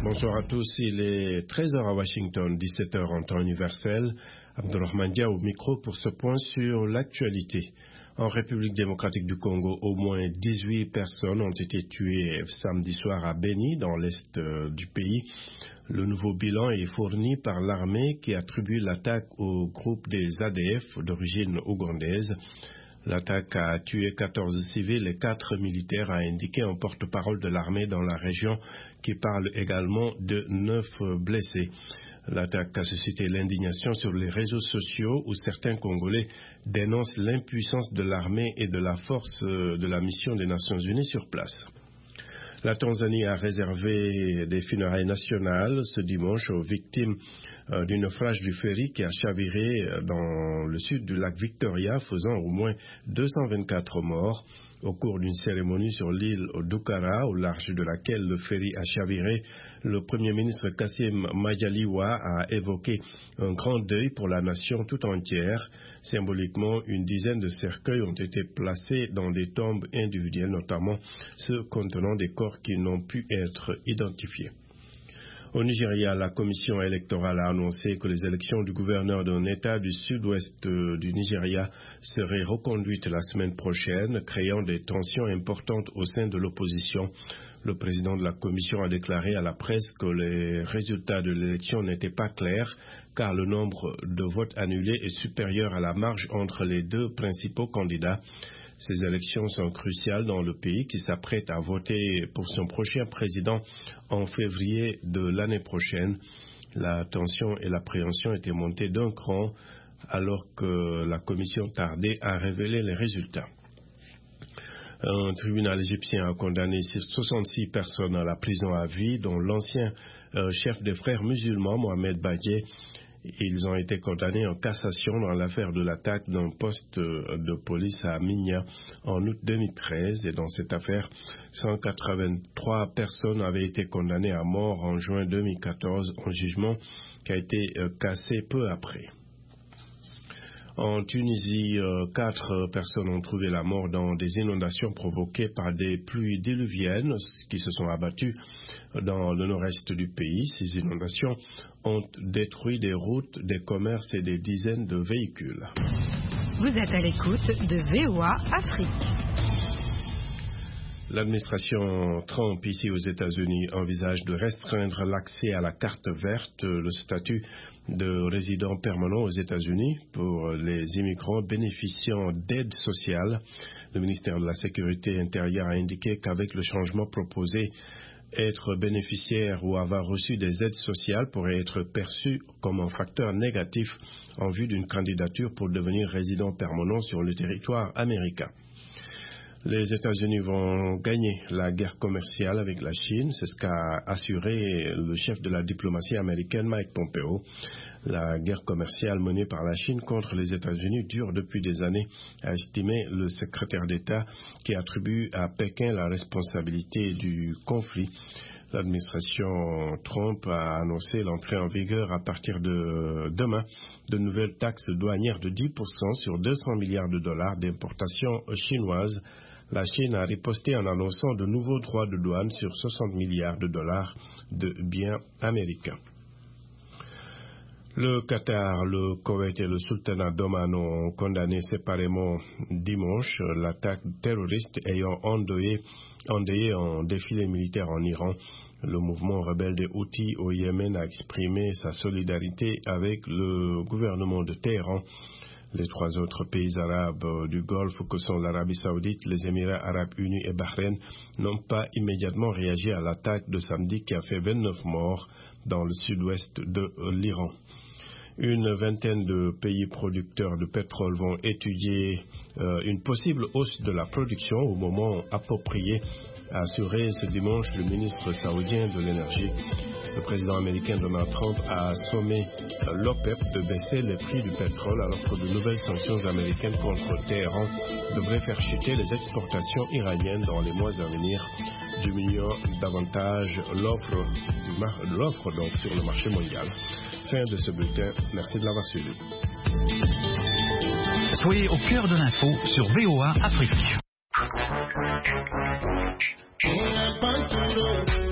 Bonsoir à tous, il est 13h à Washington, 17h en temps universel. Abdelrahman Dia au micro pour ce point sur l'actualité. En République démocratique du Congo, au moins 18 personnes ont été tuées samedi soir à Beni, dans l'est du pays. Le nouveau bilan est fourni par l'armée qui attribue l'attaque au groupe des ADF d'origine ougandaise. L'attaque a tué 14 civils et 4 militaires, a indiqué un porte-parole de l'armée dans la région qui parle également de 9 blessés. L'attaque a suscité l'indignation sur les réseaux sociaux où certains Congolais dénoncent l'impuissance de l'armée et de la force de la mission des Nations Unies sur place. La Tanzanie a réservé des funérailles nationales ce dimanche aux victimes du naufrage du ferry qui a chaviré dans le sud du lac Victoria, faisant au moins 224 morts. Au cours d'une cérémonie sur l'île d'Ukara, au large de laquelle le ferry a chaviré, le Premier ministre Kassim Majaliwa a évoqué un grand deuil pour la nation tout entière. Symboliquement, une dizaine de cercueils ont été placés dans des tombes individuelles, notamment ceux contenant des corps qui n'ont pu être identifiés. Au Nigeria, la commission électorale a annoncé que les élections du gouverneur d'un État du sud-ouest du Nigeria seraient reconduites la semaine prochaine, créant des tensions importantes au sein de l'opposition. Le président de la commission a déclaré à la presse que les résultats de l'élection n'étaient pas clairs, car le nombre de votes annulés est supérieur à la marge entre les deux principaux candidats. Ces élections sont cruciales dans le pays qui s'apprête à voter pour son prochain président en février de l'année prochaine. La tension et l'appréhension étaient montées d'un cran alors que la commission tardait à révéler les résultats. Un tribunal égyptien a condamné 66 personnes à la prison à vie, dont l'ancien chef des frères musulmans, Mohamed Badie. Ils ont été condamnés en cassation dans l'affaire de l'attaque d'un poste de police à Minya en août 2013. Et dans cette affaire, 183 personnes avaient été condamnées à mort en juin 2014, un jugement qui a été cassé peu après. En Tunisie, 4 personnes ont trouvé la mort dans des inondations provoquées par des pluies diluviennes qui se sont abattues dans le nord-est du pays. Ces inondations ont détruit des routes, des commerces et des dizaines de véhicules. Vous êtes à l'écoute de VOA Afrique. L'administration Trump ici aux États-Unis envisage de restreindre l'accès à la carte verte, le statut de résident permanent aux États-Unis pour les immigrants bénéficiant d'aides sociales. Le ministère de la Sécurité intérieure a indiqué qu'avec le changement proposé, être bénéficiaire ou avoir reçu des aides sociales pourrait être perçu comme un facteur négatif en vue d'une candidature pour devenir résident permanent sur le territoire américain. Les États-Unis vont gagner la guerre commerciale avec la Chine, c'est ce qu'a assuré le chef de la diplomatie américaine Mike Pompeo. La guerre commerciale menée par la Chine contre les États-Unis dure depuis des années, a estimé le secrétaire d'État qui attribue à Pékin la responsabilité du conflit. L'administration Trump a annoncé l'entrée en vigueur à partir de demain de nouvelles taxes douanières de 10% sur 200 milliards de dollars d'importations chinoises. La Chine a riposté en annonçant de nouveaux droits de douane sur 60 milliards de dollars de biens américains. Le Qatar, le Koweït et le Sultanat d'Oman ont condamné séparément dimanche l'attaque terroriste ayant endeuillé un défilé militaire en Iran. Le mouvement rebelle des Houthis au Yémen a exprimé sa solidarité avec le gouvernement de Téhéran. Les 3 autres pays arabes du Golfe que sont l'Arabie Saoudite, les Émirats Arabes Unis et Bahreïn n'ont pas immédiatement réagi à l'attaque de samedi qui a fait 29 morts dans le sud-ouest de l'Iran. Une vingtaine de pays producteurs de pétrole vont étudier une possible hausse de la production au moment approprié, a assuré ce dimanche le ministre saoudien de l'énergie. Le président américain Donald Trump a sommé l'OPEP de baisser les prix du pétrole alors que de nouvelles sanctions américaines contre Téhéran devraient faire chuter les exportations iraniennes dans les mois à venir, diminuant davantage l'offre donc sur le marché mondial. Fin de ce bulletin. Merci de l'avoir suivi. Soyez au cœur de l'info sur VOA Afrique.